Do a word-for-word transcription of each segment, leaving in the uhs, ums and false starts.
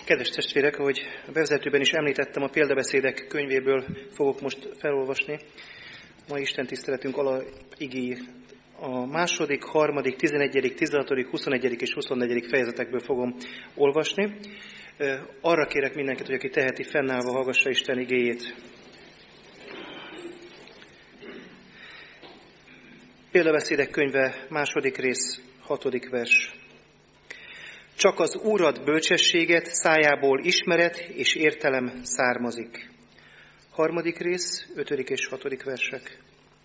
Kedves testvérek, ahogy a bevezetőben is említettem, a példabeszédek könyvéből fogok most felolvasni. Ma Isten tiszteletünk alapigéi a második, harmadik, tizenegyedik, tizenhatodik, huszonegyedik és huszonnegyedik fejezetekből fogom olvasni. Arra kérek mindenkit, hogy aki teheti, fennállva hallgassa Isten igéjét. Példabeszédek könyve, második rész, hatodik vers. Csak az Úrad bölcsességet, szájából ismeret és értelem származik. Harmadik rész, ötödik és hatodik versek.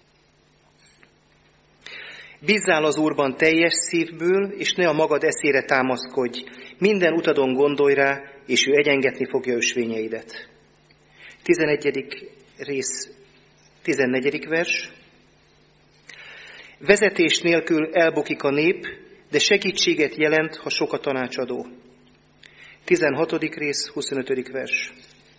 Bízzál az Úrban teljes szívből, és ne a magad eszére támaszkodj. Minden utadon gondolj rá, és ő egyengetni fogja ösvényeidet. Tizenegyedik rész, tizennegyedik vers. Vezetés nélkül elbukik a nép, de segítséget jelent, ha sok a tanácsadó. tizenhatodik rész, huszonötödik vers.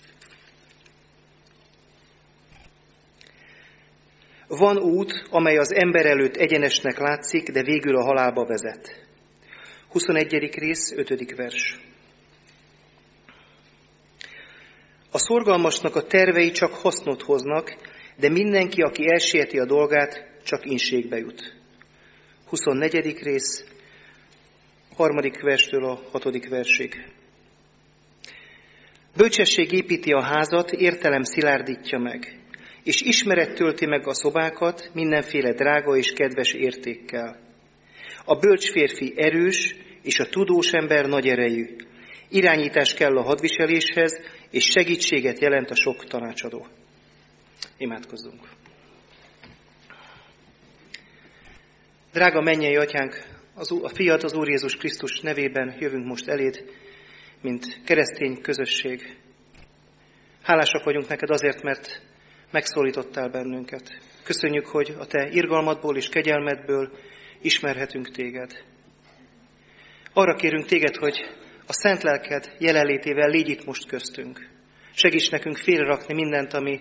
Van út, amely az ember előtt egyenesnek látszik, de végül a halálba vezet. huszonegyedik rész, ötödik vers. A szorgalmasnak a tervei csak hasznot hoznak, de mindenki, aki elsieti a dolgát, csak inségbe jut. huszonnegyedik rész, harmadik verstől a hatodik versig. Bölcsesség építi a házat, értelem szilárdítja meg, és ismeret tölti meg a szobákat mindenféle drága és kedves értékkel. A bölcs férfi erős, és a tudós ember nagy erejű. Irányítás kell a hadviseléshez, és segítséget jelent a sok tanácsadó. Imádkozzunk! Drága mennyei Atyánk, az, a Fiad, az Úr Jézus Krisztus nevében jövünk most eléd, mint keresztény közösség. Hálásak vagyunk neked azért, mert megszólítottál bennünket. Köszönjük, hogy a te irgalmadból és kegyelmedből ismerhetünk téged. Arra kérünk téged, hogy a szent lelked jelenlétével légy itt most köztünk. Segíts nekünk félrerakni mindent, ami,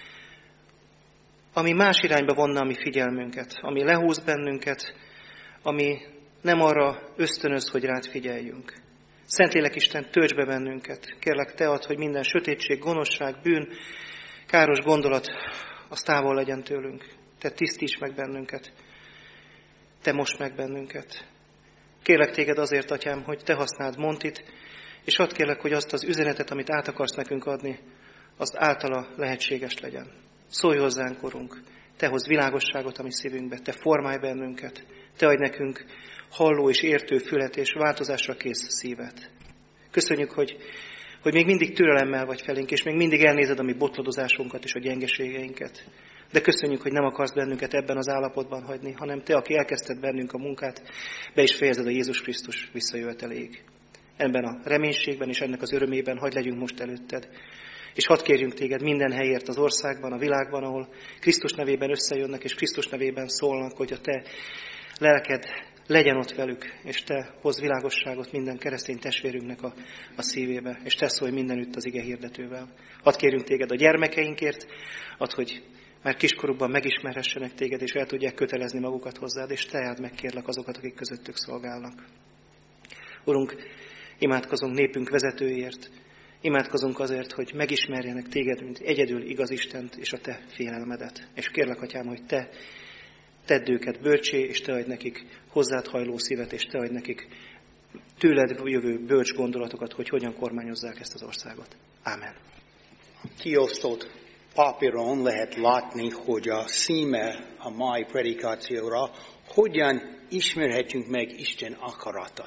ami más irányba vonna a mi figyelmünket, ami lehúz bennünket, ami nem arra ösztönöz, hogy rád figyeljünk. Szentlélek Isten, töltsd be bennünket. Kérlek, te add, hogy minden sötétség, gonoszság, bűn, káros gondolat, az távol legyen tőlünk. Te tisztíts meg bennünket. Te most meg bennünket. Kérlek téged azért, Atyám, hogy te használd Montit, és hadd kérlek, hogy azt az üzenetet, amit át akarsz nekünk adni, az általa lehetséges legyen. Szólj hozzánk, Urunk, te hozz világosságot a mi szívünkbe, te formálj bennünket, te adj nekünk halló és értő fület és változásra kész szívet. Köszönjük, hogy, hogy még mindig türelemmel vagy felénk, és még mindig elnézed a mi botladozásunkat és a gyengeségeinket. De köszönjük, hogy nem akarsz bennünket ebben az állapotban hagyni, hanem te, aki elkezdted bennünk a munkát, be is fejezed a Jézus Krisztus visszajöveteléig. Ebben a reménységben és ennek az örömében hadd legyünk most előtted. És hadd kérjünk téged minden helyért az országban, a világban, ahol Krisztus nevében összejönnek, és Krisztus nevében szólnak, hogy a te lelked legyen ott velük, és te hozz világosságot minden keresztény testvérünknek a, a szívébe, és te szólj mindenütt az ige hirdetővel. Hadd kérjünk téged a gyermekeinkért, add, hogy már kiskorukban megismerhessenek téged, és el tudják kötelezni magukat hozzád, és te áld meg, kérlek, azokat, akik közöttük szolgálnak. Urunk, imádkozunk népünk vezetőért, imádkozunk azért, hogy megismerjenek téged, mint egyedül igaz Istent és a te félelmedet. És kérlek, Atyám, hogy te tedd őket bölcsé, és te adj nekik hozzád hajló szívet, és te adj nekik tőled jövő bölcs gondolatokat, hogy hogyan kormányozzák ezt az országot. Ámen. Kiosztott papíron lehet látni, hogy a címe a mai predikációra, hogyan ismerhetünk meg Isten akaratot.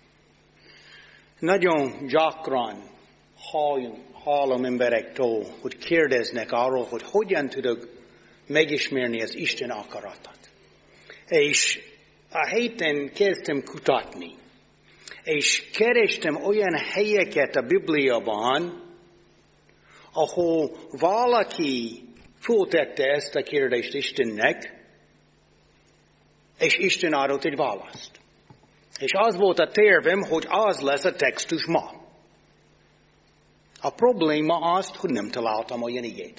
Nagyon gyakran hallom emberektől, hogy kérdeznek arról, hogy hogyan tudok megismerni az Isten akaratot. És a héten kezdtem kutatni, és kerestem olyan helyeket a Bibliában, ahol valaki föltette ezt a kérdést Istennek, és Isten adott egy választ. És az volt a tervem, hogy az lesz a textus ma. A probléma az, hogy nem találtam olyan igét.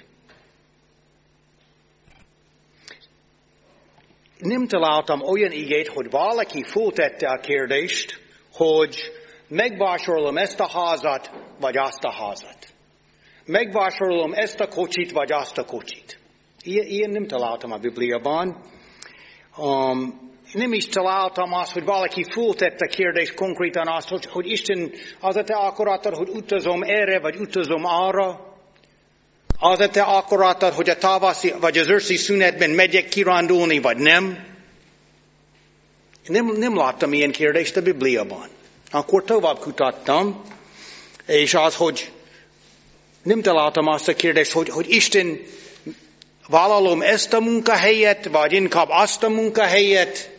Nem találtam olyan igét, hogy valaki föltette a kérdést, hogy megvásárolom ezt a házat, vagy azt a házat. Megvásárolom ezt a kocsit, vagy azt a kocsit. Ilyen, ilyen nem találtam a Bibliában. Um, nem is találtam azt, hogy valaki föltette kérdést konkrétan azt, hogy, hogy Isten az a te akaratod, hogy utazom erre, vagy utazom arra. Az a te akaratod, hogy a tavaszi, vagy az őszi szünetben megyek kirándulni, vagy nem. Nem, nem láttam ilyen kérdést a Bibliában. Akkor tovább kutattam, és az, hogy nem találtam azt a kérdést, hogy, hogy Isten vállalom ezt a munkahelyet, vagy inkább azt a munkahelyet.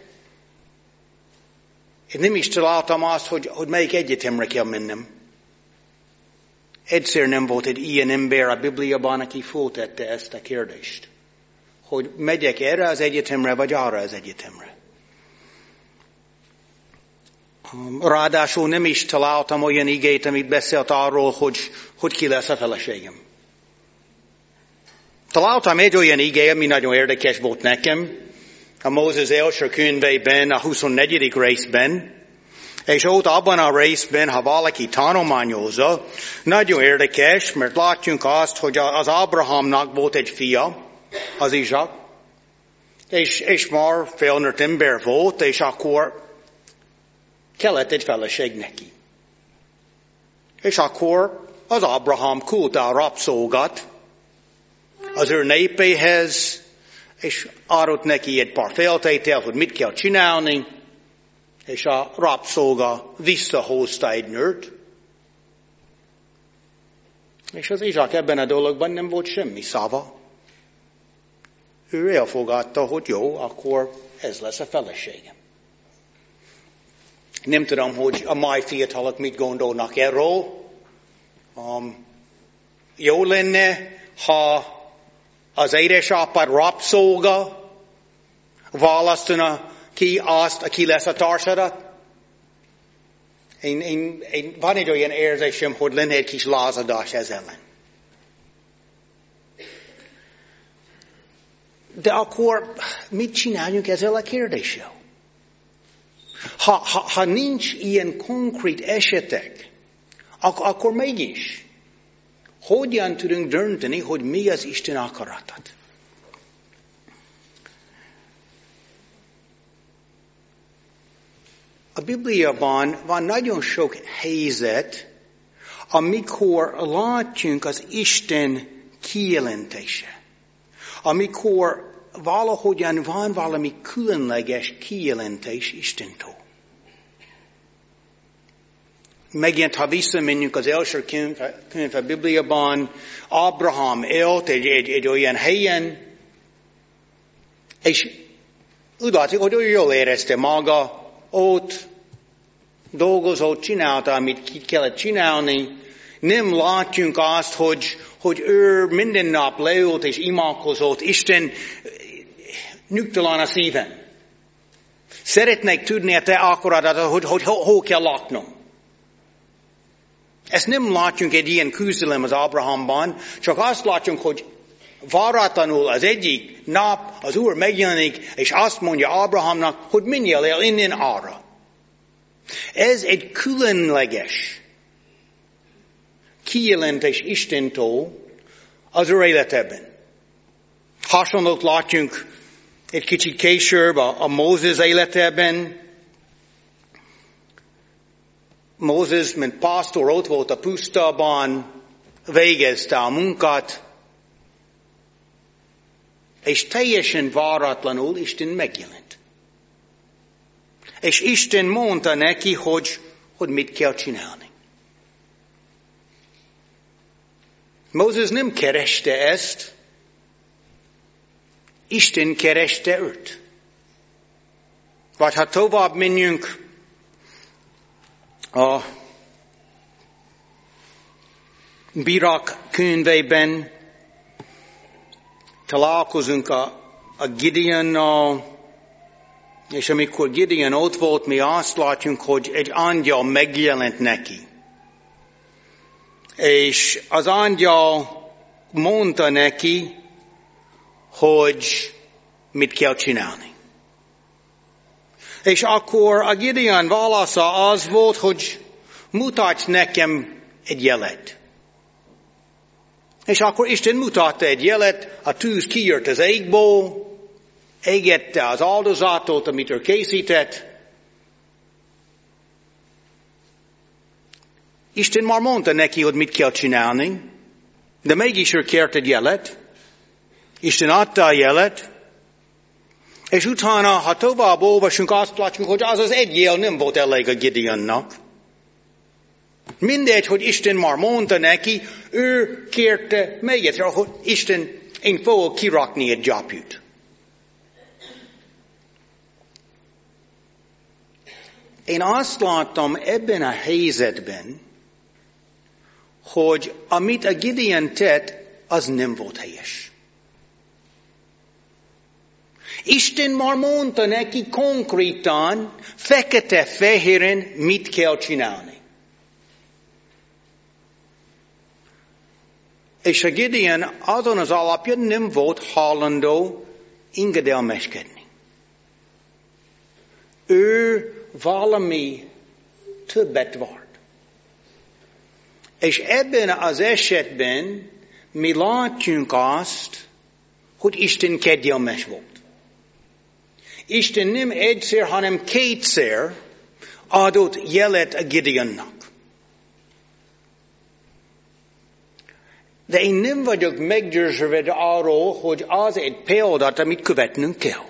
Én nem is találtam azt, hogy, hogy melyik egyetemre kell mennem. Egyszer nem volt egy ilyen ember a Bibliában, aki föltette ezt a kérdést. Hogy megyek erre az egyetemre, vagy arra az egyetemre. Ráadásul nem is találtam olyan igét, amit beszélt arról, hogy, hogy ki lesz a feleségem. Találtam egy olyan igé, ami nagyon érdekes volt nekem, a Mózes első könyvében, a huszonnegyedik részben, és ott abban a részben, ha valaki tanulmányozza, nagyon érdekes, mert látjunk azt, hogy az Ábrahámnak volt egy fia, az Izsák, és, és már felnőtt ember volt, és akkor kellett egy feleség neki. És akkor az Ábrahám küldte a rabszolgat az ő népéhez, és adott neki egy pár feltételt, hogy mit kell csinálni, és a rabszolga visszahozta egy nőt, és az Izsák ebben a dologban nem volt semmi szava. Ő elfogadta, hogy jó, akkor ez lesz a feleségem. Nem tudom, hogy a mai fiatalok mit gondolnak erről. Um, jó lenne, ha az édesapa rabszolga választana ki azt, aki lesz a társadat. Én, én, én, van egy olyan érzésem, hogy lenne egy kis lázadás ez ellen. De akkor mit csináljunk ezzel a kérdéssel? Ha, ha, ha nincs ilyen konkrét esetek, ak- akkor mégis hogyan tudunk dönteni, hogy mi az Isten akaratot? A Bibliában van nagyon sok helyzet, amikor látjunk az Isten kijelentése. Amikor valahogyan van valami különleges kijelentés Istentől. Megint, ha visszamegyünk az első könyv, könyv a Bibliában, Ábrahám élt egy, egy, egy olyan helyen, és úgy látszik, hogy ő jól érezte maga, ott dolgozott, csinálta, amit kellett csinálni. Nem látjunk azt, hogy, hogy ő minden nap leült és imádkozott, Isten nyugtalan a szívem. Szeretnék tudni a te akaratot, hogy, hogy hol kell laknom. Ezt nem látjunk egy ilyen küzdelem az Ábrahámban, csak azt látjunk, hogy váratlanul az egyik nap az Úr megjelenik, és azt mondja Ábrahámnak, hogy menjél el innen arra. Ez egy különleges kijelentés Istentől az ő életében. Hasonlót látjunk egy kicsit később a, a Mózes életében. Mózes, mint pásztor, ott volt a pusztában, végezte a munkát, és teljesen váratlanul Isten megjelent. És Isten mondta neki, hogy, hogy mit kell csinálni. Mózes nem kereste ezt, Isten kereste őt. Vagy ha tovább menjünk, a Bírák könyvében találkozunk a, a Gideonnal, és amikor Gideon ott volt, mi azt látjuk, hogy egy angyal megjelent neki. És az angyal mondta neki, hogy mit kell csinálni. És akkor a Gideon válasza az volt, hogy, mutatsz nekem egy jelet. És akkor Isten mutatta egy jelet, a tűz kijött az égből, égette az áldozatot, amit ő készített. Isten már mondta neki, hogy mit kell csinálni, de mégis ő kért egy jelet. Isten adta a jelet, és utána, ha tovább olvasunk, azt látjuk, hogy az az egy jel nem volt elég a Gideonnak. Mindegy, hogy Isten már mondta neki, ő kérte még egyszer, hogy Isten, én fogok kirakni egy gyapjút. Én azt láttam ebben a helyzetben, hogy amit a Gideon tett, az nem volt helyes. Isten már mondta neki konkrétan, fekete-fehéren mit kell csinálni. És a Gideon azon az alapján nem volt hajlandó engedelmeskedni. Ő valami többet vart. És ebben az esetben mi látjunk azt, hogy Isten kegyelmes volt. Isten nem egyszer, hanem kétszer adott jelet a Gideonnak. De én nem vagyok meggyőződve arról, hogy az egy példát, amit követnünk kell.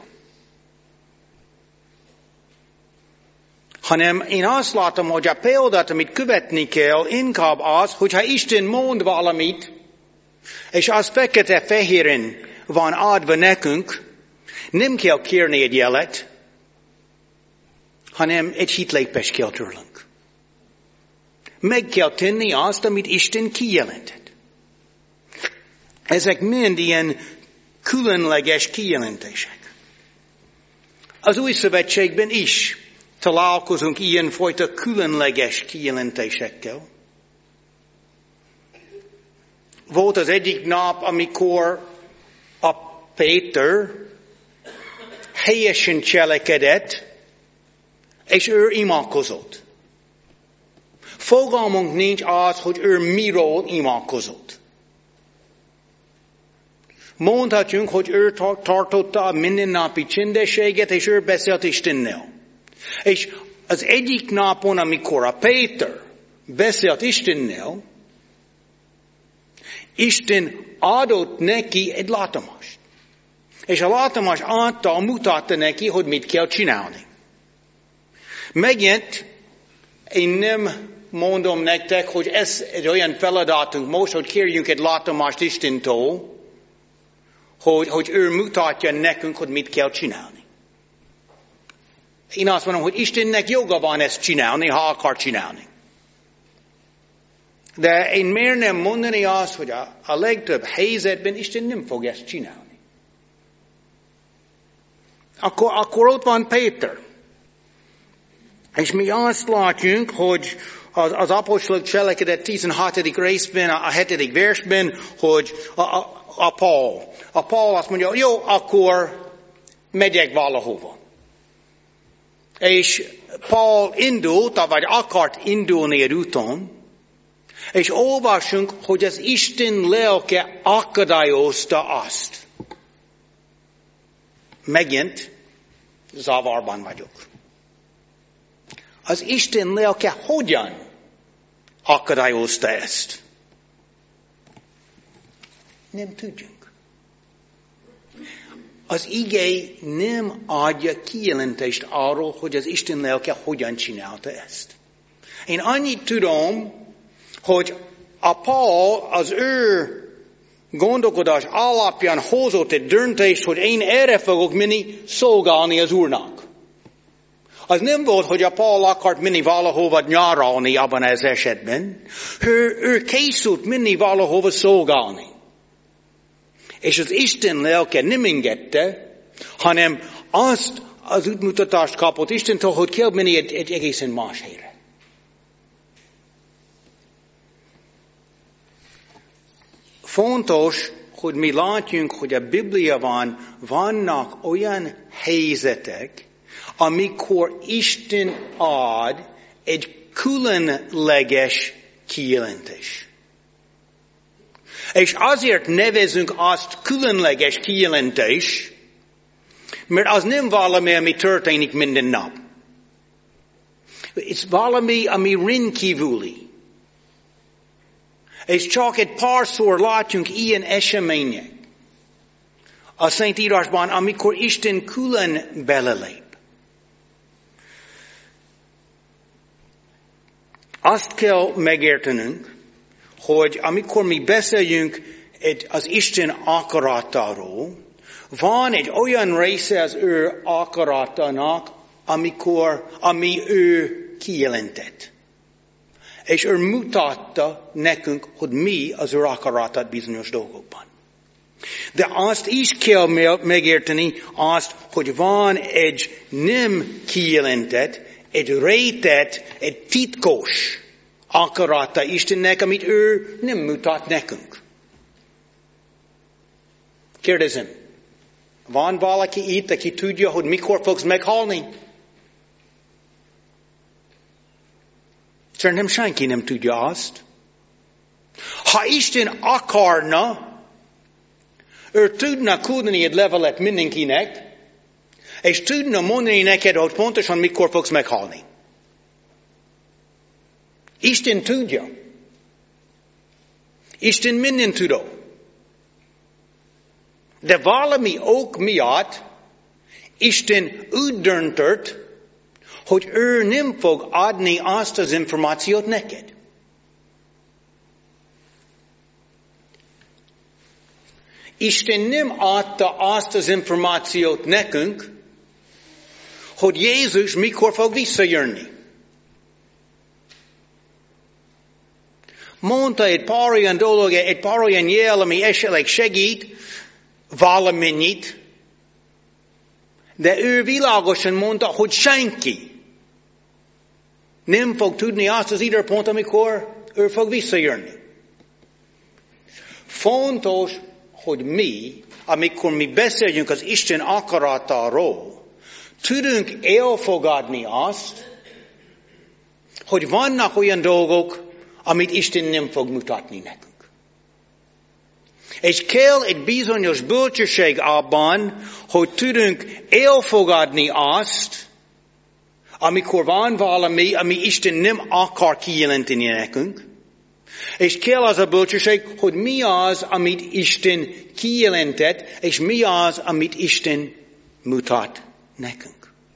Hanem én azt látom, hogy a példát, amit követni kell, inkább az, hogyha Isten mond valamit, és az fekete-fehéren van adva nekünk, nem kell kérni egy jelet, hanem egy hitlépést kell tőlünk. Meg kell tenni azt, amit Isten kijelentett. Ezek mind ilyen különleges kijelentések. Az Új Szövetségben is találkozunk ilyenfajta különleges kijelentésekkel. Volt az egyik nap, amikor a Péter helyesen cselekedett, és ő imádkozott. Fogalmunk nincs az, hogy ő miről imádkozott. Mondhatjunk, hogy ő tartotta a mindennapi csendességet, és ő beszélt Istennel. És az egyik napon, amikor a Péter beszélt Istennel, Isten adott neki egy látomást. És a látomás által mutatta neki, hogy mit kell csinálni. Megint én nem mondom nektek, hogy ez egy olyan feladatunk most, hogy kérjünk egy látomást Istentől, hogy, hogy ő mutatja nekünk, hogy mit kell csinálni. Én azt mondom, hogy Istennek joga van ezt csinálni, ha akar csinálni. De én miért nem mondani azt, hogy a, a legtöbb helyzetben Isten nem fog ezt csinálni. Akkor, akkor ott van Péter. És mi azt látjuk, hogy az, az apostolok cselekedet tizenhatodik részben, a hetedik versben, hogy a, a, a Paul. A Paul azt mondja, jó, akkor megyek valahova. És Paul indult, vagy akart indulni egy úton, és olvasunk, hogy az Isten lelke akadályozta azt. Megint zavarban vagyok. Az Isten lelke hogyan akadályozta ezt? Nem tudjuk. Az ige nem adja kijelentést arról, hogy az Isten lelke hogyan csinálta ezt. Én annyit tudom, hogy a Paul az ő gondolkodás alapján hozott egy döntést, hogy én erre fogok menni szolgálni az Úrnak. Az nem volt, hogy a Paul akart menni valahova nyaralni abban az esetben. Ő, ő készült menni valahova szolgálni. És az Isten lelke nem engedte, hanem azt az útmutatást kapott Istentől, hogy kell menni egy, egy egészen más helyre. Fontos, hogy mi látjunk, hogy a Bibliában vannak olyan helyzetek, amikor Isten ad egy különleges kijelentés. És azért nevezünk azt különleges kijelentés, mert az nem valami, ami történik minden nap. Ez valami, ami rendkívüli. És csak egy párszor látjunk ilyen események a Szentírásban, amikor Isten külön belelép. Azt kell megértenünk, hogy amikor mi beszéljünk az Isten akaratáról, van egy olyan része az ő akaratának, amikor, ami ő kijelentett. És ő mutatta nekünk, hogy mi az ő akaratát bizonyos dolgokban. De azt is kell megérteni, azt, hogy van egy nem kijelentett, egy rejtett, egy titkos akarata Istennek, amit ő nem mutat nekünk. Kérdezem, van valaki itt, aki tudja, hogy mikor fogsz meghalni? Szerintem senki nem tudja azt. Ha Isten akarna, ő tudna küldeni egy levelet mindenkinek, és tudna mondani neked, hogy pontosan mikor fogsz meghalni. Isten tudja. Isten minden tudó. De valami ok miatt Isten úgy döntött, hogy ő nem fog adni azt az információt neked. Isten nem adta azt az információt nekünk, hogy Jézus mikor fog visszajönni. Mondta egy pár olyan dolog, egy pár olyan jel, ami esetleg segít valamennyit, de ő világosan mondta, hogy senki nem fog tudni azt az időpont, amikor ő fog visszajönni. Fontos, hogy mi, amikor mi beszéljünk az Isten akaratáról, tudunk elfogadni azt, hogy vannak olyan dolgok, amit Isten nem fog mutatni nekünk. És kell egy bizonyos bölcsesség abban, hogy tudunk elfogadni azt, amikor van valami, ami Isten nem akar kijelenteni nekünk, és kell az a bölcsesség, hogy mi az, amit Isten kijelentett, és mi az, amit Isten mutat nekünk.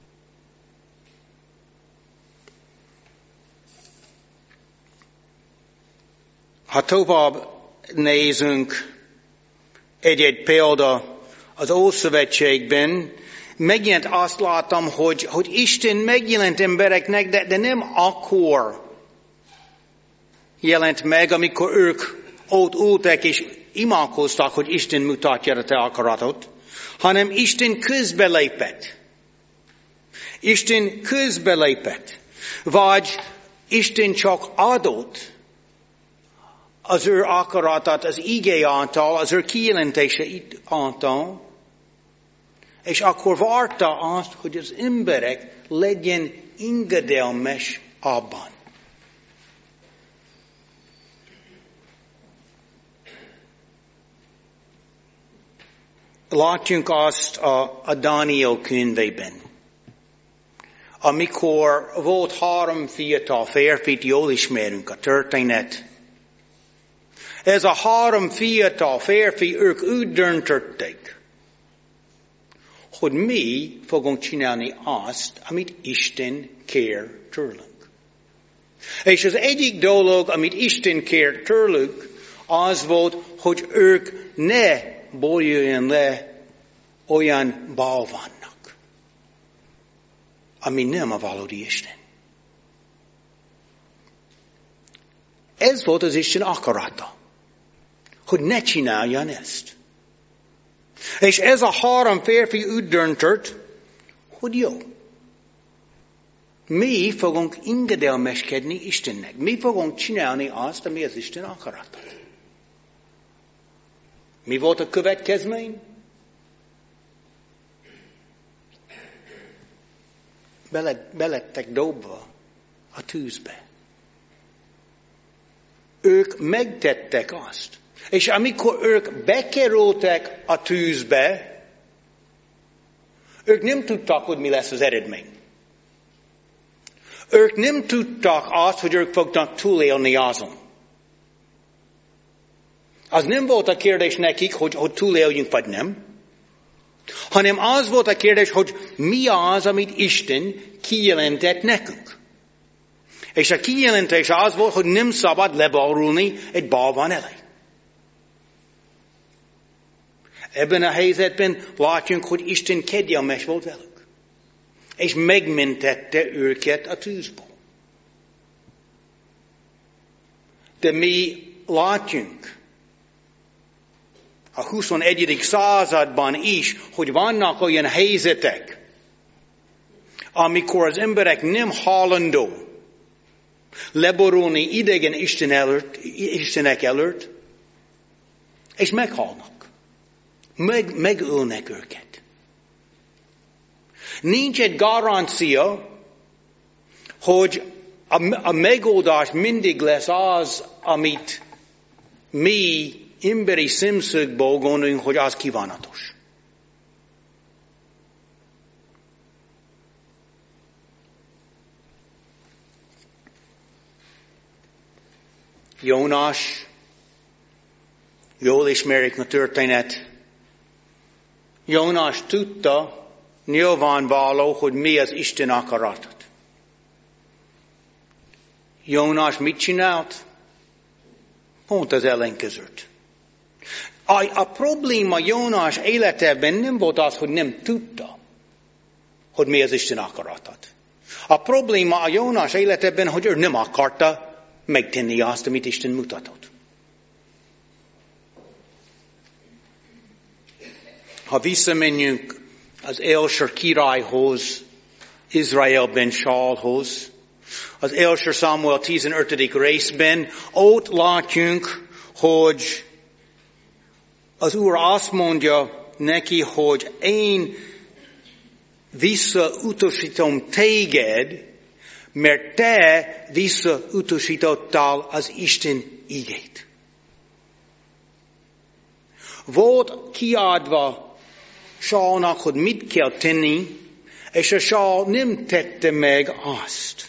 Ha tovább nézünk egy-egy példa az Ószövetségben, megint azt látom, hogy, hogy Isten megjelent embereknek, de, de nem akkor jelent meg, amikor ők ott ültek és imádkoztak, hogy Isten mutatja a te akaratot, hanem Isten közbelépett. Isten közbelépett. Vagy Isten csak adott az ő akaratát az igé által, az ő kijelentése által, és akkor várta azt, hogy az emberek legyen engedelmes abban. Látjunk azt a, a Dániel könyvében. Amikor volt három fiatal férfit, jól ismerünk a történet. Ez a három fiatal férfi, ők úgy döntöttek, hogy mi fogunk csinálni azt, amit Isten kér tőlünk. És az egyik dolog, amit Isten kér tőlük, az volt, hogy ők ne bojuljon le olyan bálványnak, ami nem a valódi Isten. Ez volt az Isten akarata, hogy ne csináljan ezt. És ez a három férfi úgy döntött, hogy jó. Mi fogunk engedelmeskedni Istennek. Mi fogunk csinálni azt, ami az Isten akarata. Mi volt a következmény? Bele, belettek dobva a tűzbe. ők megtettek azt. És amikor ők bekerültek a tűzbe, ők nem tudtak, hogy mi lesz az eredmény. Ők nem tudtak azt, hogy ők fognak túlélni azon. Az nem volt a kérdés nekik, hogy, hogy túléljünk vagy nem, hanem az volt a kérdés, hogy mi az, amit Isten kijelentett nekünk. És a kijelentés az volt, hogy nem szabad leborulni egy balvan elé. Ebben a helyzetben látjunk, hogy Isten kegyelmes volt velük. És megmentette őket a tűzból. De mi látjunk a huszonegyedik században is, hogy vannak olyan helyzetek, amikor az emberek nem hajlandó leborulni idegen Isten előtt, Istenek előtt, és meghalnak. Meg, megölnek őket. Nincs egy garancia, hogy a, a megoldás mindig lesz az, amit mi emberi szemszögből gondolunk, hogy az kívánatos. Jónás, jól ismerik a történet. Jónás tudta nyilvánvaló, hogy mi az Isten akaratot. Jónás mit csinált? Pont az ellenkezőt. A, a probléma Jónás életében nem volt az, hogy nem tudta, hogy mi az Isten akaratot. A probléma a Jónás életében, hogy ő nem akarta megtenni azt, amit Isten mutatott. Ha visszamenjünk az első királyhoz, Izraelben Saulhoz, az első Sámuel tizenötödik részben, ott látjunk, hogy az Úr azt mondja neki, hogy én visszautasítom téged, mert te visszautasítottál az Isten igét. Volt kiadva Saulnak, hogy mit kell tenni, és a Saul nem tette meg azt.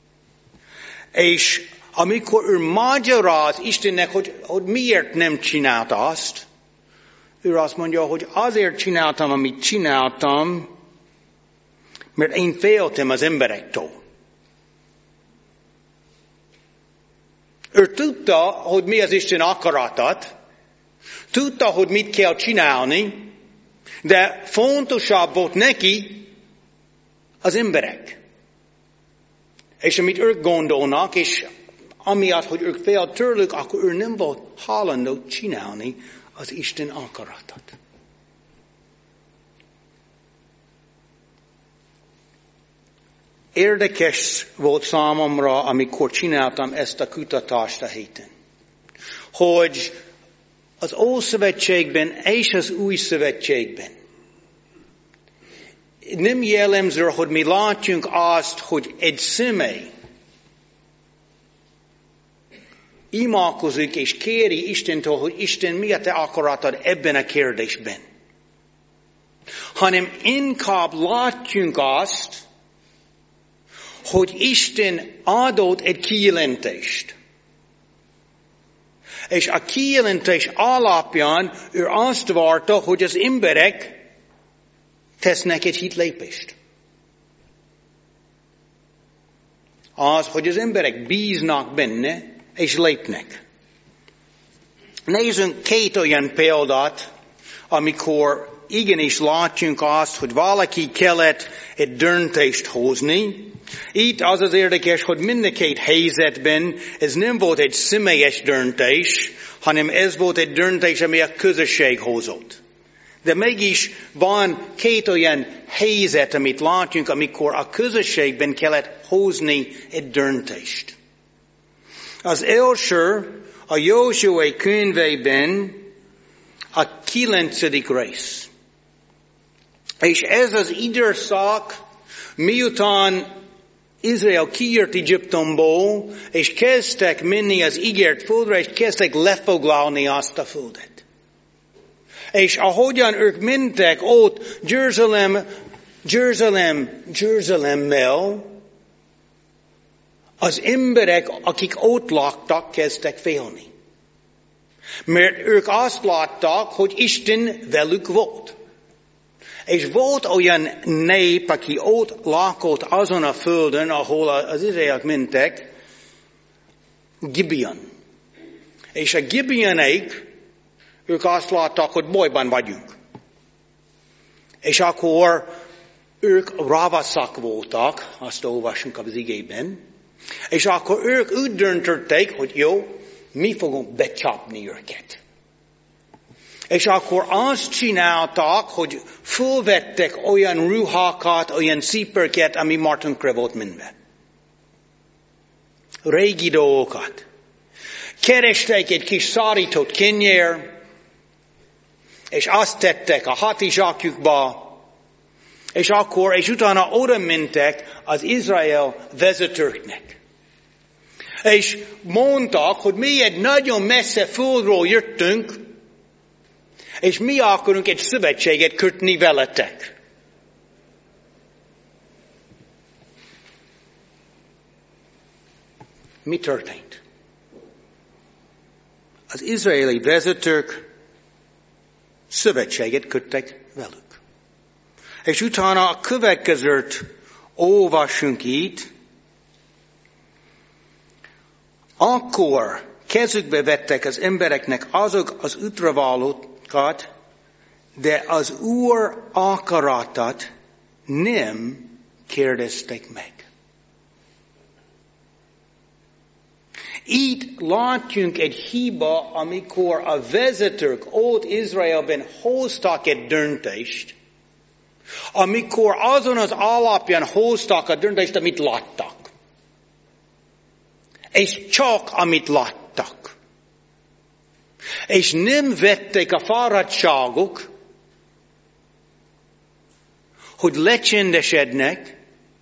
És amikor ő magyaráz Istennek, hogy, hogy miért nem csinált azt, ő azt mondja, hogy azért csináltam, amit csináltam, mert én féltem az emberektől. Ő tudta, hogy mi az Isten akaratot, tudta, hogy mit kell csinálni, de fontosabb volt neki az emberek. És amit ők gondolnak, és amiatt, hogy ők fél tőlük, akkor ő nem volt hajlandó csinálni az Isten akaratot. Érdekes volt számomra, amikor csináltam ezt a kutatást a héten, hogy az Ószövetségben és az Új Szövetségben nem jellemző, hogy mi látjunk azt, hogy egy személy imádkozik és kéri Istentől, hogy Isten mi a te akaratod ebben a kérdésben. Hanem inkább látjunk azt, hogy Isten adott egy kijelentést. És a kijelentés alapján ő azt várta, hogy az emberek tesznek egy hitlépést. Az, hogy az emberek bíznak benne, és lépnek. Nézzünk két olyan példát, amikor igenis látjunk azt, hogy valaki kellett egy döntést hozni. Itt az az érdekes, hogy mind a két helyzetben ez nem volt egy személyes döntés, hanem ez volt egy döntés, ami a közösség hozott. De mégis van két olyan helyzet, amit látjunk, amikor a közösségben kellett hozni egy döntést. Az első a Józsué könyvében a kilencedik rész. És ez az időszak, miután Izrael kijött Egyiptomból, és kezdtek menni az ígért földre, és kezdtek lefoglalni azt a földet. És ahogyan ők mentek ott Jeruzsálem, Jeruzsálem, Jeruzsálemmel, az emberek, akik ott laktak, kezdtek félni. Mert ők azt látták, hogy Isten velük volt. És volt olyan nép, aki ott lakott azon a földön, ahol az izraelek mentek, Gibeon. És a Gibeonék, ők azt látták, hogy bajban vagyunk. És akkor ők ravaszak voltak, azt olvasunk az igében, és akkor ők úgy döntötték, hogy jó, mi fogunk becsapni őket. És akkor azt csináltak, hogy fölvettek olyan ruhákat, olyan cipőket, ami már tönkre volt mindben. Régi dolgokat. Kerestek egy kis szárított kenyér, és azt tettek a hátizsákjukba, és akkor, és utána oda mentek az Izrael vezetőknek. És mondtak, hogy mi egy nagyon messze földről jöttünk, és mi akarunk egy szövetséget kötni veletek. Mi történt? Az izraeli vezetők szövetséget köttek velük. És utána a következőt olvassunk itt. Akkor kezükbe vettek az embereknek azok az útravalókat, de az Úr akaratát nem kérdezték meg. Itt látjunk egy hiba, amikor a vezetők ott Izraelben hoztak egy döntést, amikor azon az alapján hoztak a döntést, amit láttak. És csak amit láttak. És nem vették a fáradtságok, hogy lecsendesednek,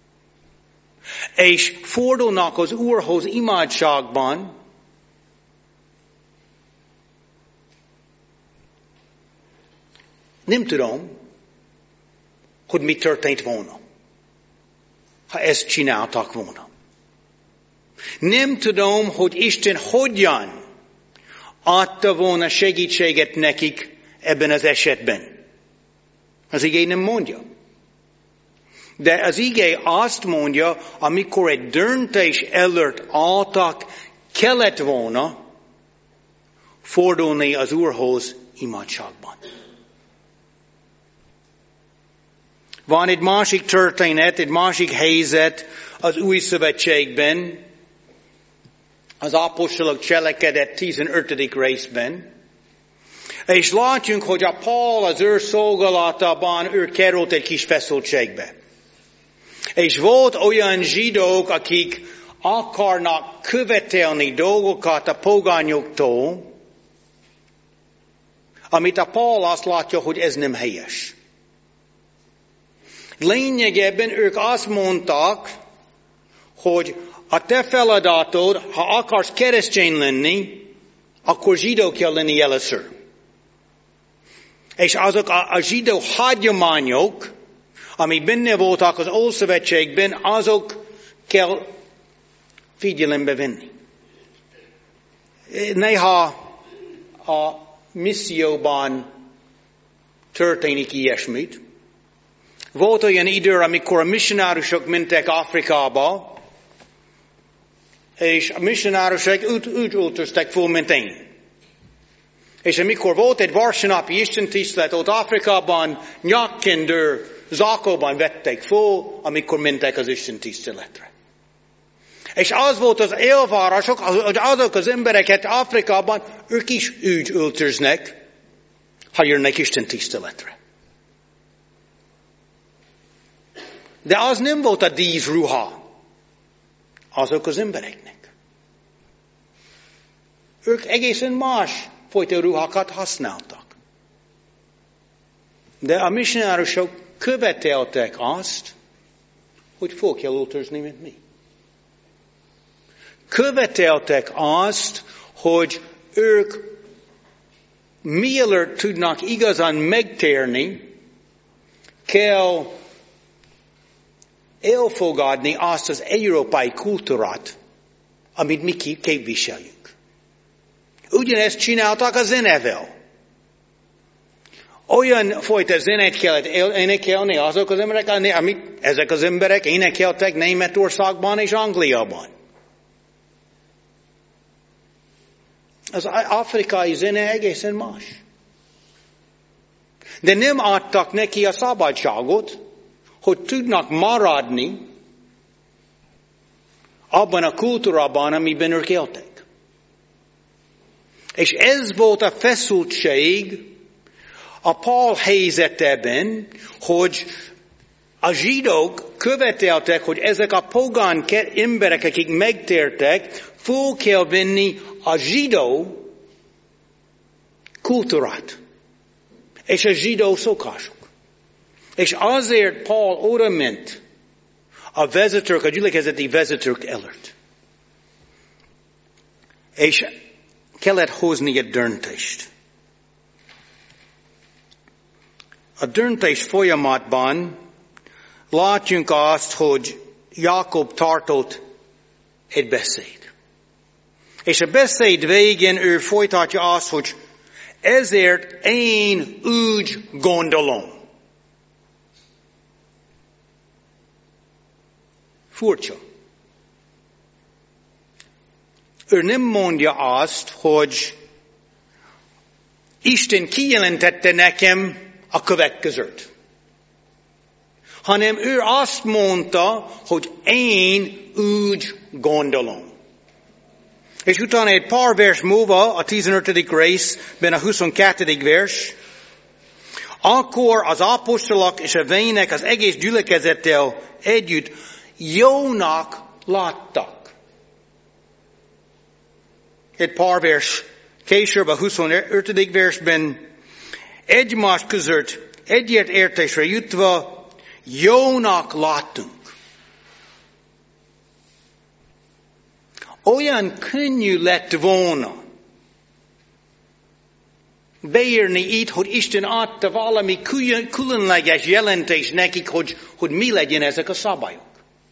és fordulnak az Úrhoz imádságban, nem tudom, hogy mi történt volna, ha ezt csináltak volna. Nem tudom, hogy Isten hogyan adta volna segítséget nekik ebben az esetben. Az igé nem mondja. De az igé azt mondja, amikor egy döntés előtt álltak, kellett volna fordulni az Úrhoz imádságban. Van egy másik történet, egy másik helyzet az új szövetségben, az apostolok cselekedet tizenötödik részben, és látjunk, hogy a Pál az ő szolgálatában ő került egy kis feszültségbe. És volt olyan zsidók, akik akarnak követelni dolgokat a pogányoktól, amit a Pál azt látja, hogy ez nem helyes. Lényegében ők azt mondták, hogy a te feladatod, ha akarsz keresztény lenni, akkor zsidó kell lenni először. És azok a, a zsidó hagyományok, amik benne voltak az Ószövetségben, azok kell figyelembe venni. Néha a misszióban történik ilyesmit. Volt olyan idő, amikor a missionárusok mentek Afrikába, és a missionárusok úgy, úgy öltöztek föl, mint én. És amikor volt egy vasárnapi istentisztelet ott Afrikában, nyakkendő zákóban vették föl, amikor mentek az istentiszteletre. És az volt az elvárások, hogy azok az embereket Afrikában, ők is úgy öltöznek, ha jönnek istentiszteletre. De az nem volt a díszruha azok az embereknek. Ők egészen más fajta ruhákat használtak. De a missionárusok követeltek azt, hogy föl kell öltözni, mint mi. követeltek azt, hogy ők mielőtt tudnak igazán megtérni, kell elfogadni azt az európai kultúrát, amit mi képviseljük. Ugyanezt csináltak a zenevel. Olyan fajta zenét kellett énekelni azok az emberek, amit ezek az emberek énekeltek Németországban és Angliában. Az afrikai zene egészen más. De nem adtak neki a szabadságot, hogy tudnak maradni abban a kultúrában, amiben ők éltek. És ez volt a feszültség a Pál helyzetében, hogy a zsidók követeltek, hogy ezek a pogán emberek, akik megtértek, föl kell venni a zsidó kultúrát és a zsidó szokások. És azért Pál oda ment a vezetők, a gyülekezeti vezetők előtt. És kellett hozni egy döntést. A döntés folyamatban látjunk azt, hogy Jákob tartott egy beszéd. És a beszéd végén ő folytatja azt, hogy ezért én úgy gondolom. Furcsa. Ő nem mondja azt, hogy Isten kijelentette nekem a következőt, hanem ő azt mondta, hogy én úgy gondolom. És utána egy pár vers múlva, a tizenötödik részben a huszonkettedik vers, akkor az apostolok és a vének az egész gyülekezettel együtt jónak láttak. Egy pár vers később a huszonötödik versben egymás között egyért értésre jutva jónak láttunk. Olyan könnyű lett volna beírni itt, hogy Isten adta valami különleges jelentés nekik, hogy, hogy mi legyen ezek a szabályok.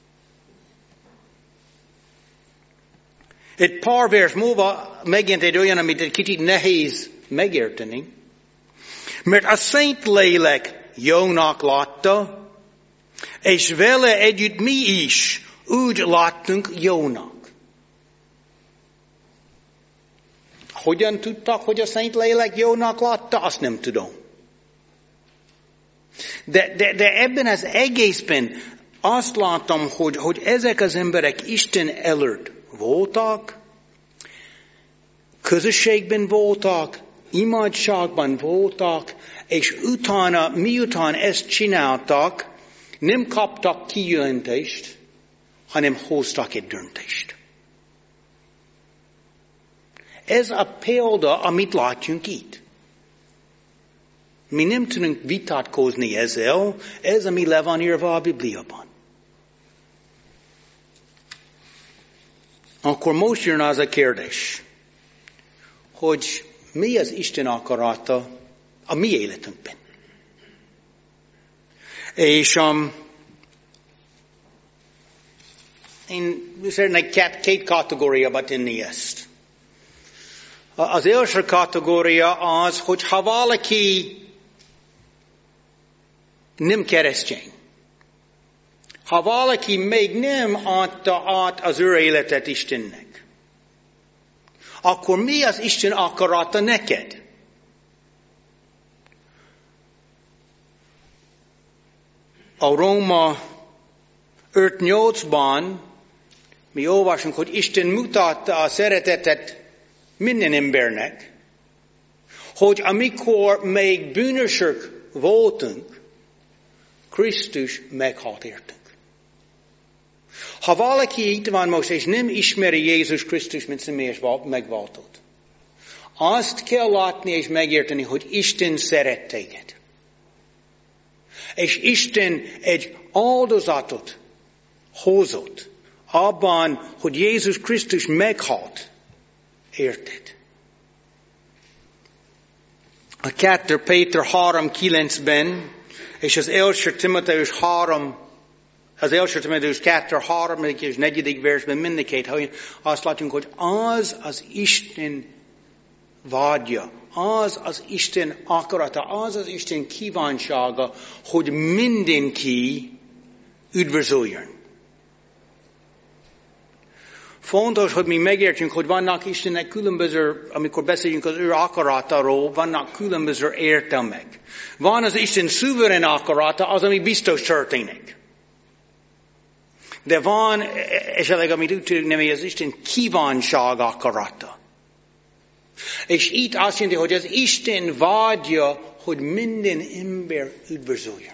Egy pár vers múlva megint egy olyan, amit egy kicsit nehéz megérteni, mert a Szent Lélek jónak látta, és vele együtt mi is úgy láttunk jónak. Hogyan tudtak, hogy a Szent Lélek jónak látta? Azt nem tudom. De, de, de ebben az egészben azt láttam, hogy, hogy ezek az emberek Isten előtt voltak, közösségben voltak, imádságban voltak, és utána, miután ezt csináltak, nem kaptak kijelentést, hanem hoztak egy döntést. Ez a példa, amit látjunk itt. Mi nem tudunk vitatkozni ezzel, ez ami le van írva a Bibliában. Akkor most jön az a kérdés, hogy mi az Isten akarata a mi életünkben. És um, én szeretnék két, két kategóriába tenni ezt. Az első kategória az, hogy ha valaki nem keresztény, ha valaki még nem adta át az ő életet Istennek, akkor mi az Isten akarata neked? A Róma öt nyolcban mi olvasunk, hogy Isten mutatta a szeretetet minden embernek, hogy amikor még bűnösök voltunk, Krisztus meghalt értünk. Ha valaki itt van most, és nem ismeri Jézus Krisztus, mint személyes megváltót, azt kell látni és megérteni, hogy Isten szeret téged. És Isten egy áldozatot hozott abban, hogy Jézus Krisztus meghalt. Érted? A kettő Péter három kilencben, és az első Timoteus három, az első Timoteus kettő harmadik és negyedik versben mindkét, azt látjuk, hogy az az Isten vágya, az az Isten akarata, az az Isten kívánsága, hogy mindenki üdvözöljön. Fontos, hogy mi megértjünk, hogy vannak Istennek különböző, amikor beszélünk az ő akaratáról, vannak különböző értelmek. Van az Isten szuverén akarata, az, ami biztos történik. De van esetleg, amit úgy tudjuk nevezni, az Isten kívánság akarata. És itt azt jelenti, hogy az Isten vágya, hogy minden ember üdvözöljön.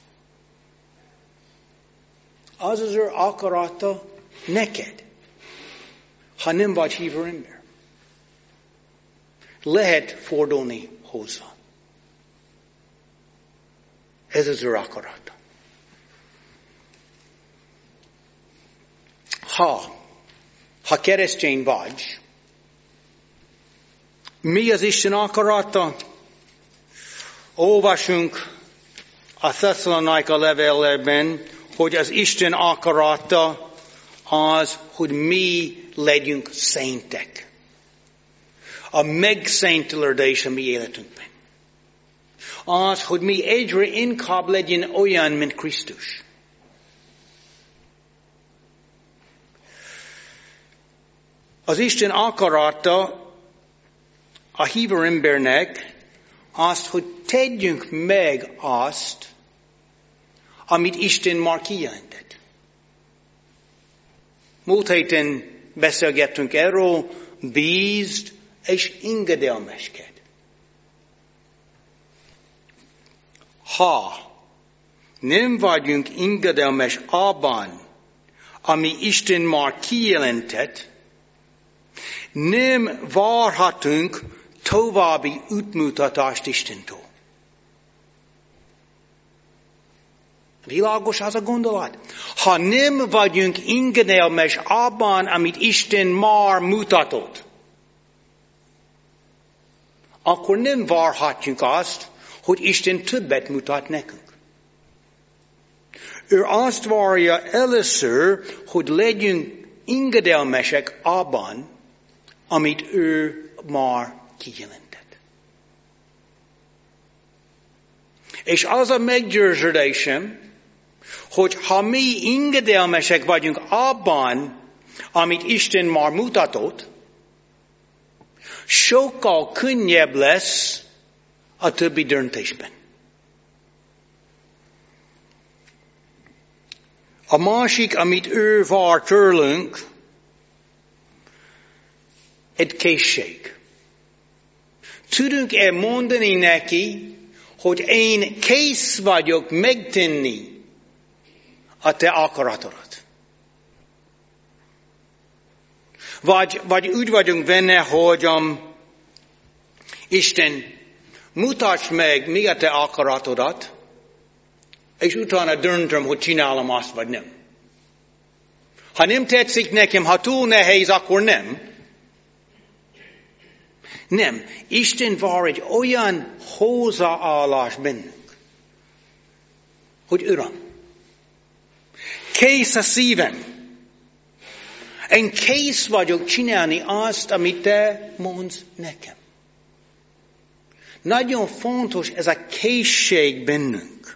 Az az ő akarata neked, ha nem vagy hívő ember. Lehet fordulni hozzá. Ez az ő akarata. Ha, ha keresztény vagy, mi az Isten akarata? Olvasunk a Thessalonika levélben, hogy az Isten akarata az, hogy mi legyünk szentek. A megszentelődés a mi életünkben. Az, hogy mi egyre inkább legyen olyan, mint Krisztus. Az Isten akarata a hívő embernek azt, hogy tegyünk meg azt, amit Isten már kijelentett. Múlt héten beszélgettünk erről, bízd és engedelmeskedj. Ha nem vagyunk engedelmes abban, ami Isten már kijelentett, nem várhatunk további útmutatást Istentől. Világos az a gondolat? Ha nem vagyunk engedelmes abban, amit Isten már mutatott, akkor nem várhatjuk azt, hogy Isten többet mutat nekünk. Ő azt várja először, hogy legyünk engedelmesek abban, amit ő már kijelentett. És az a meggyőződésem, hogy ha mi engedelmesek vagyunk abban, amit Isten már mutatott, sokkal könnyebb lesz a többi döntésben. A másik, amit ő vár tőlünk, egy készség. Tudunk-e mondani neki, hogy én kész vagyok megtenni a te akaratodat? Vagy, vagy úgy vagyunk benne, hogy um, Isten, mutasd meg, mi a te akaratodat, és utána döntöm, hogy csinálom azt, vagy nem. Ha nem tetszik nekem, ha túl nehéz, akkor nem. Nem. Isten vár egy olyan hozzáállás bennünk, hogy Uram, kész a szívem. Én kész vagyok csinálni azt, amit te mondsz nekem. Nagyon fontos ez a készség bennünk.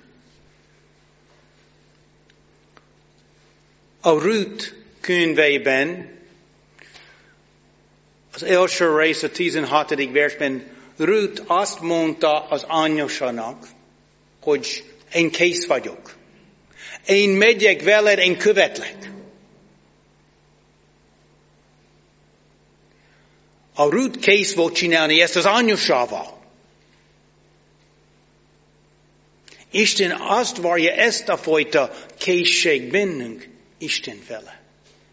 A Ruth könyvében, az első rész a tizenhatodik versben, Ruth azt mondta az anyósának, hogy én kész vagyok. Én megyek veled, én követlek. A Ruth kész volt csinálni ezt az anyósával. Isten azt várja ezt a fajta készség bennünk Isten vele.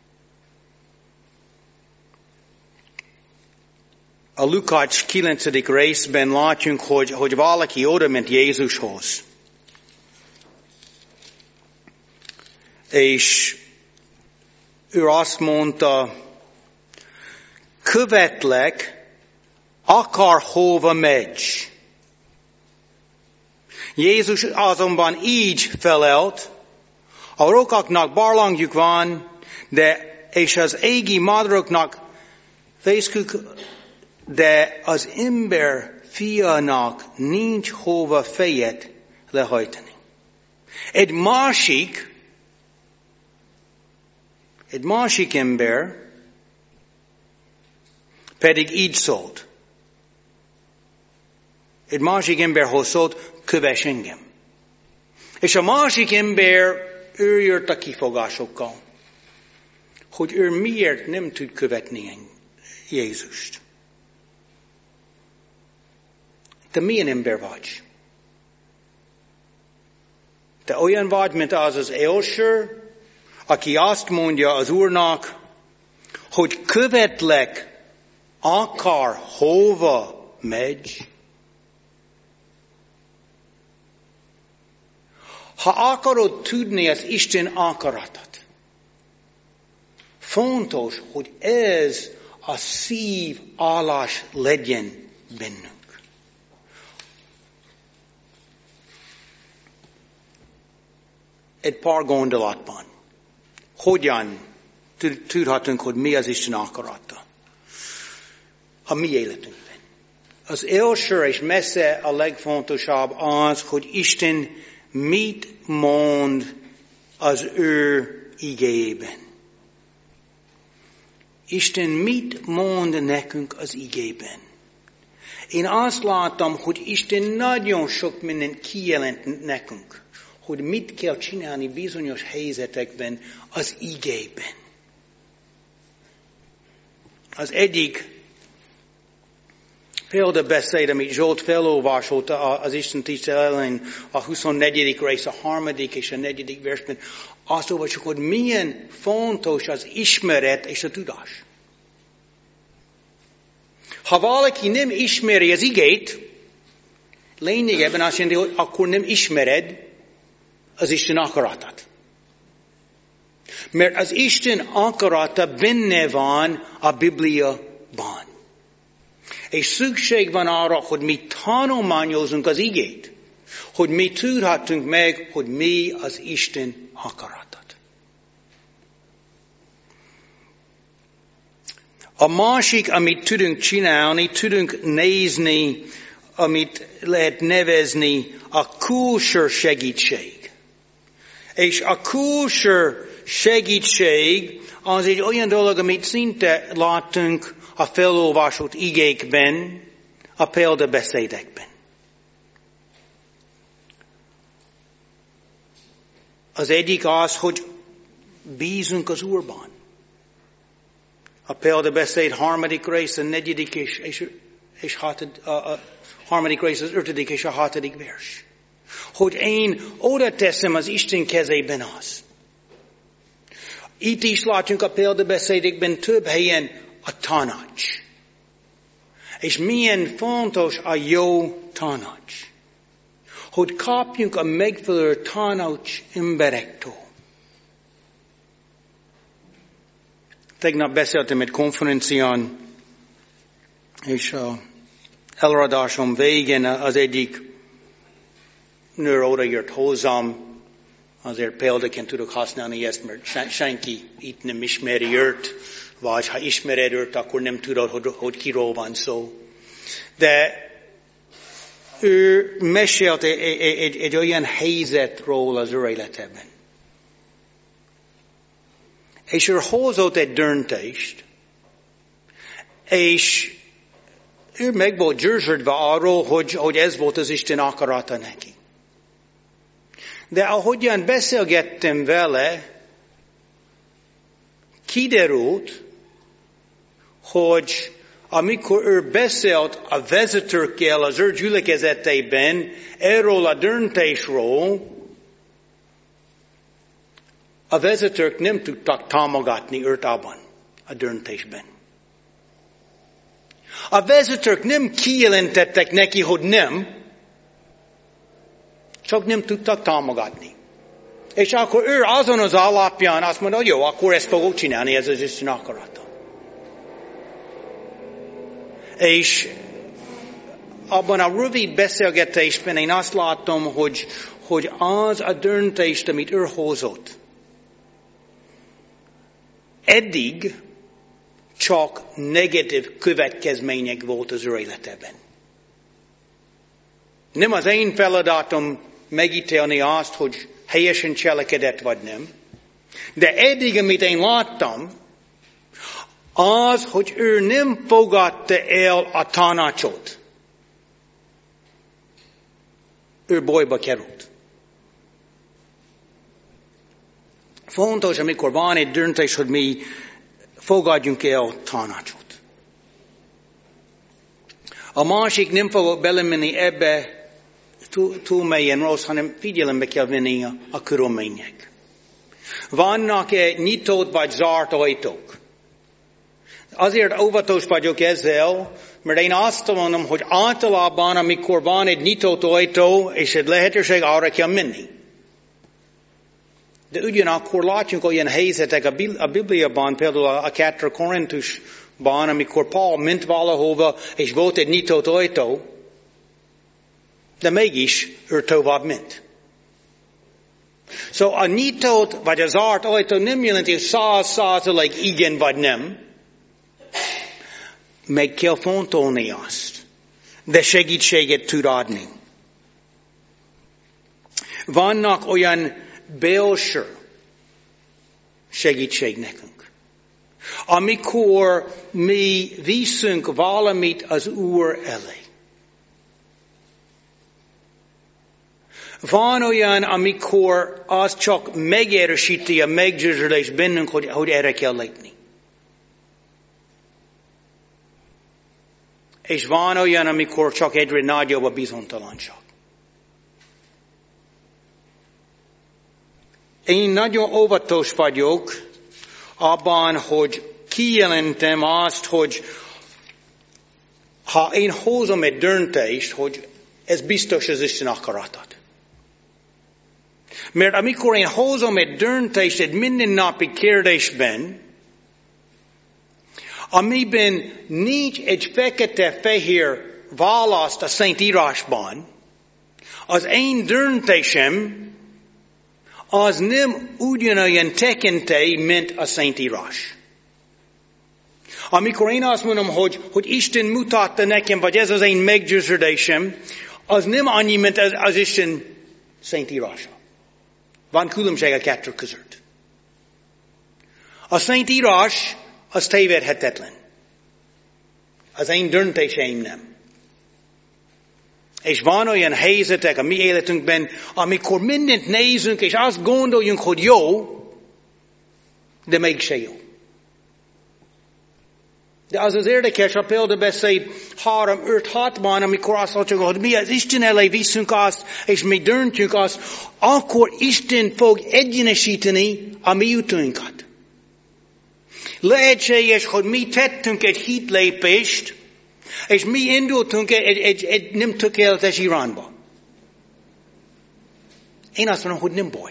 A Lukács kilencedik részben látjuk, hogy, hogy valaki oda ment Jézushoz. És ő azt mondta, követlek, akárhova megy. Jézus azonban így felelt, a rokaknak barlangjuk van, de és az égi madaraknak fészkük, de az ember fiának nincs hova fejet lehajtani. Egy másik, egy másik ember pedig így szólt. Egy másik emberhoz szólt, kövess engem. És a másik ember, ő jött a kifogásokkal, hogy ő miért nem tud követni Jézust. Te milyen ember vagy? Te olyan vagy, mint az az első, aki azt mondja az Úrnak, hogy követlek, akár hova megy. Ha akarod tudni az Isten akaratot, fontos, hogy ez a szív állás legyen bennünk. Egy pár gondolatban. Hogyan tudhatunk, hogy mi az Isten akarata a mi életünkben? Az első és messze a legfontosabb az, hogy Isten mit mond az ő igéjében. Isten mit mond nekünk az igében? Én azt láttam, hogy Isten nagyon sok mindent kijelent nekünk, hogy mit kell csinálni bizonyos helyzetekben az igében. Az egyik példabeszéd, amit Zsolt felolvasott az Isten tisztelet ellen, a huszonnegyedik rész, a harmadik és a negyedik versben, azt olvasjuk, hogy milyen fontos az ismeret és a tudás. Ha valaki nem ismeri az igét, lényegében azt jelenti, hogy akkor nem ismered az Isten akaratát. Mert az Isten akarata benne van a Bibliában. És szükség van arra, hogy mi tanulmányozunk az igét, hogy mi tudhatunk meg, hogy mi az Isten akaratot. A másik, amit tudunk csinálni, tudunk nézni, amit lehet nevezni a külső segítség. És a külső segítség az egy olyan dolog, amit szinte látunk a felolvasott igékben, a példabeszédekben. Az egyik az, hogy bízunk az Úrban. A példabeszéd harmadik rész, a negyedik és, és, és hatod, a, a harmadik rész, az ötödik és a hatodik vers. Hogy én oda teszem az Isten kezében az. Itt is látjuk a példabeszédekben több helyen a tanács. És milyen fontos a jó tanács. Hogy kapjunk a megfelelő tanács emberektől. Tegnap beszéltem egy konferencián, és a előadásom végén az egyik nő oda jött hozzám, azért példaként tudok használni ezt, mert senki itt nem ismeri őt, vagy ha ismered őt, akkor nem tudod, hogy, hogy kiról van szó. De ő mesélt egy, egy, egy olyan helyzetről az ő életében. És ő hozott egy döntést, és ő meg volt győződve arról, hogy, hogy ez volt az Isten akarata neki. De ahogyan beszélgettem vele, kiderült, hogy amikor ő beszélt a vezetőkkel az ő gyülekezeteiben erről a döntésről, a vezetők nem tudtak támogatni őt abban a döntésben. A vezetők nem kijelentettek neki, hogy nem, csak nem tudtak támogatni. És akkor ő azon az alapján azt mondja, hogy jó, akkor ezt fogok csinálni, ez az Isten akarata. És abban a rövid beszélgetésben én azt látom, hogy, hogy az a döntést, amit ő hozott, eddig csak negatív következmények volt az ő életében. Nem az én feladatom megítélni azt, hogy helyesen cselekedett vagy nem, de eddig, amit én láttam, az, hogy ő nem fogadta el a tanácsot. Ő bajba került. Fontos, amikor van egy döntés, hogy mi fogadjunk el tanácsot. A másik nem fogok belemenni ebbe túl, túl melyen rossz, hanem figyelembe kell venni a, a körülmények. Vannak-e nyitott vagy zárt ajtók? Azért óvatos vagyok ezzel, mert én azt mondom, hogy általában, amikor van egy nyitott ajtó, és egy lehetőség, arra kell menni. De ugyanakkor látjunk olyan helyzetek a Bibliában, például a kettő Korintusban, amikor Paul ment valahova, és volt egy nyitott ajtó, de mégis ő tovább ment. Szóval a nyitott vagy az zárt ajtó nem jelenti, hogy száz százalék igen vagy nem. Meg kell fontolni azt, de segítséget tud adni. Vannak olyan belső segítség nekünk. Amikor mi viszünk valamit az Úr elé. Van olyan, amikor az csak megerősíti a meggyőződés bennünk, hogy, hogy erre kell lépni. És van olyan, amikor csak egyre nagyobb a bizonytalanság. Én nagyon óvatos vagyok abban, hogy kijelentem azt, hogy ha én hozom egy döntést, hogy ez biztos az Isten akaratot. Mert amikor én hozom egy döntést egy mindennapi kérdésben, amiben nincs egy fekete-fehér választ a Szentírásban, az én döntésem az nem ugyanolyan tekintély, mint a Szentírás. Amikor én azt mondom, hogy, hogy Isten mutatta nekem, vagy ez az én meggyőződésem, az nem annyi, mint az, az Isten Szentírása. Van különbség a kettő között. A Szentírás az tévedhetetlen. Az én döntéseim nem. És van olyan helyzetek a mi életünkben, amikor mindent nézünk, és azt gondoljunk, hogy jó, de mégse jó. De az az érdekes, a példabeszéd három, öt, hatban, amikor azt mondjuk, hogy mi az Isten elé viszünk azt, és mi döntjük azt, akkor Isten fog egyenesíteni a mi utunkat. Lehetséges, hogy mi tettünk egy hitlépést, és mi indultunk egy, egy, egy, egy nem tökéletes irányba. Én azt mondom, hogy nem baj.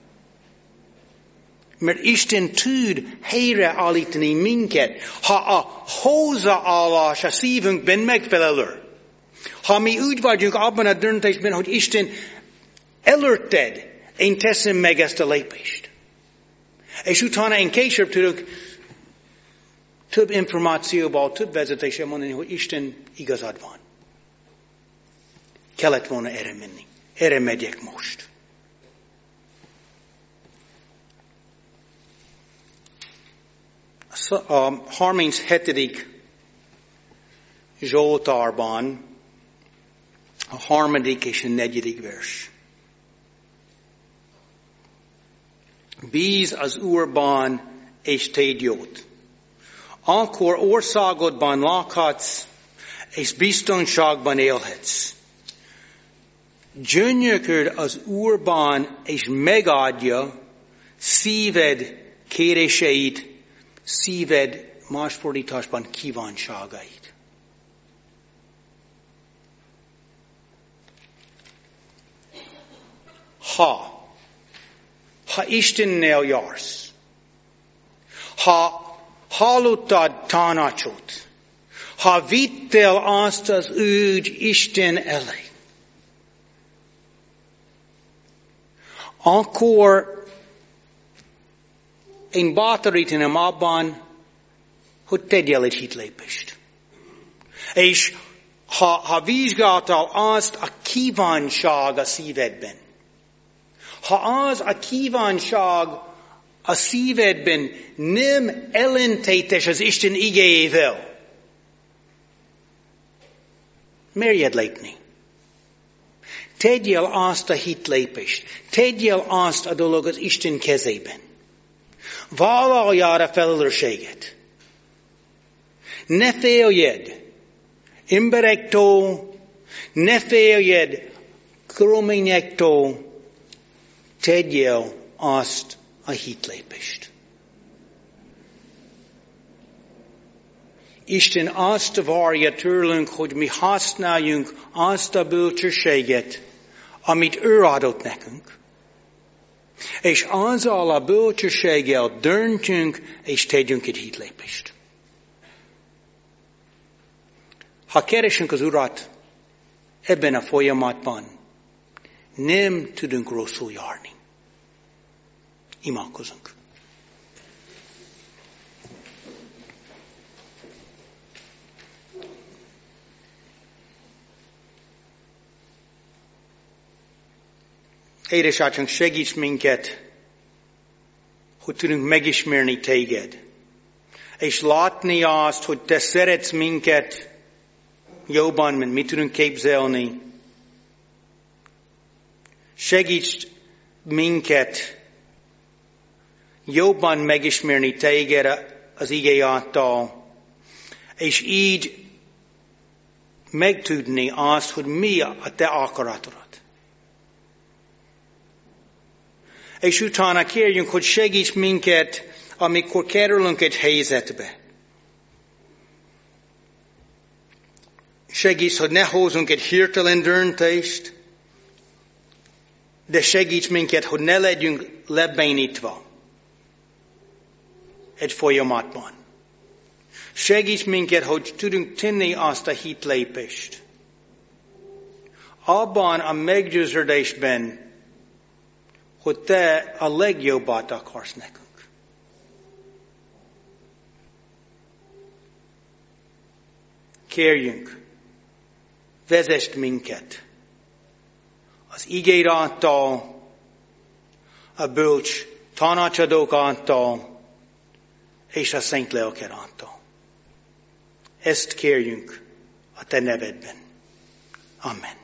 Mert Isten tud helyreállítani minket, ha a hozzáállás a szívünkben megfelelő. Ha mi úgy vagyunk abban a döntésben, hogy Isten előtted, én teszem meg ezt a lépést. És utána én később tudok több információval, több vezetéssel mondani, hogy Isten igazad van. Kellett volna erre menni. Erre megyek most. A harminchetedik Zsoltárban a harmadik és a negyedik vers. Bíz az Úrban és tégy jót. Akkor országodban lakhatsz, és biztonságban élhetsz. Gyönyörköd az Úrban, és megadja szíved kéréseit, szíved más fordításban kívánságait. Ha ha Istennel jársz, ha hallottad tanácsot, ha vittél azt az ügy Isten elé, akkor én bátorítanám abban, hogy tegyél egy hitlépést. És ha, ha vizsgáltál azt a kívánság a szívedben, ha az a kívánság a szívedben nem ellentétes az Isten igéjével, merjed lépni. Tegyél azt a hitlépést. Tegyél azt a dolog az Isten kezében. Vállaljál a felelősséget. Ne féljed emberektől, ne féljed körülményektől, tegyél azt a hitlépést. Isten azt várja tőlünk, hogy mi használjunk azt a bölcsességet, amit ő adott nekünk, és azzal a bölcsességgel döntünk, és tegyünk egy hitlépést. Ha keresünk az Urat ebben a folyamatban, nem tudunk rosszul járni. Imádkozunk. Édesatyánk, segíts minket, hogy tudunk megismerni téged, és látni azt, hogy te szeretsz minket jobban, mint mi tudunk képzelni. Segíts minket jobban megismerni téged az igé által, és így megtudni azt, hogy mi a te akaratod. És utána kérjünk, hogy segíts minket, amikor kerülünk egy helyzetbe. Segíts, hogy ne hozzunk egy hirtelen döntést, de segíts minket, hogy ne legyünk lebénítva egy folyamatban. Segíts minket, hogy tudunk tenni azt a hitlépést. Abban a meggyőződésben, hogy te a legjobbat akarsz nekünk. Kérjünk, vezess minket az igéd által, a bölcs tanácsadók által, és a Szent Lelked által. Ezt kérjünk a te nevedben. Amen.